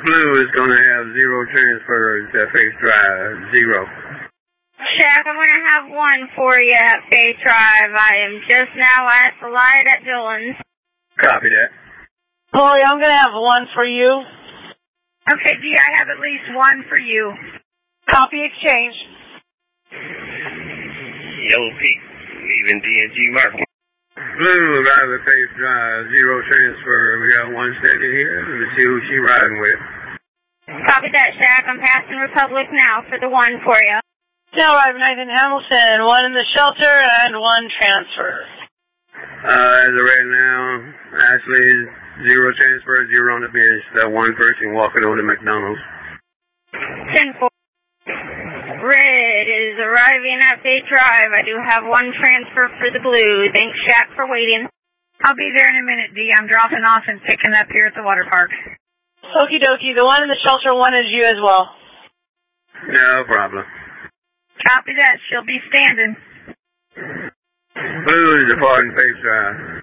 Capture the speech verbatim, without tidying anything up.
Blue is going to have zero transfers at Face Drive. Zero. Shaq, I'm going to have one for you at Face Drive. I am just now at the light at Dillon's. Copy that. Chloe, I'm going to have one for you. Okay, G, I have at least one for you. Copy exchange. Yellow Pete, leaving D and G Market. Blue arrive at Face Drive. Zero transfer. We got one standing here. Let's see who she riding with. Copy that, Shaq. I'm passing Republic now for the one for you. Now arrive Nathan Hamilton. One in the shelter and one transfer. Uh, as of right now, Ashley, zero transfer, zero on the bench. That one person walking over to McDonald's. ten four. Red is arriving at Face Drive. I do have one transfer for the blue. Thanks, Shaq, for waiting. I'll be there in a minute, D. I'm dropping off and picking up here at the water park. Okie dokie. The one in the shelter one is you as well. No problem. Copy that. She'll be standing. Blue is departing Face Drive.